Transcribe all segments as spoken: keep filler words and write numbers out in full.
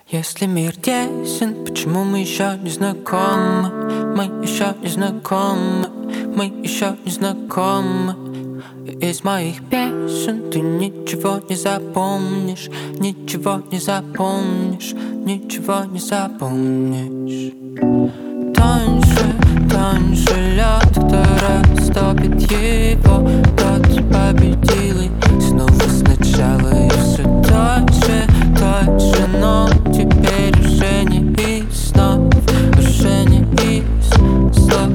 Если мир тесен, почему мы еще не знакомы? Мы еще не знакомы, мы еще не знакомы. И из моих песен ты ничего не запомнишь, ничего не запомнишь, ничего не запомнишь. Тоньше, тоньше лед, кто растопит его, тот победил и снова сначала. И все тоньше, тоньше, но теперь уже не из снов, уже не из слов.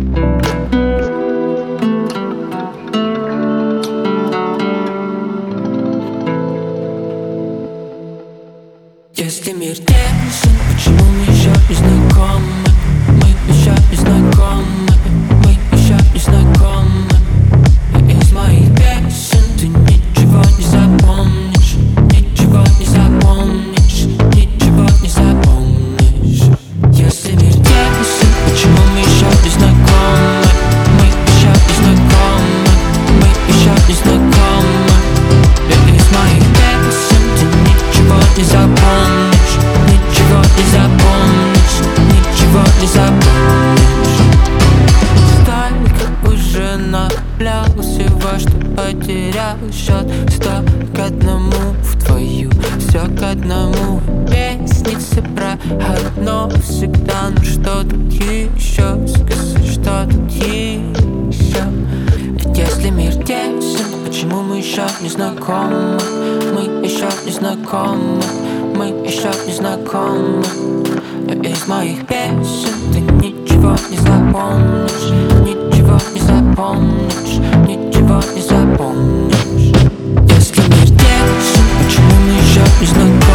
Если мир тесен, почему мы еще не знакомы? Мы еще не знакомы, мы еще не знакомы. И из моих песен ты ничего не запомнишь, ничего не запомнишь, ничего не запомнишь. Если мир тесен, почему мы еще не знакомы? Мы еще не знакомы, мы еще не знакомы. И из моих песен ты ничего не запомнишь, ничего не запомнишь, ничего не запомнишь. Столько уже наплял всего, что потерял счет. Сто к одному в твою, все к одному. Песницы про одно всегда, ну что тут еще сказать, что тут еще? Ведь если мир тесен, почему мы еще не знакомы? Мы еще не знакомы, мы еще не знакомы. И из моих песен ты ничего не запомнишь, ничего не запомнишь, ничего не запомнишь. Если мир тесен, почему мы еще не знакомы?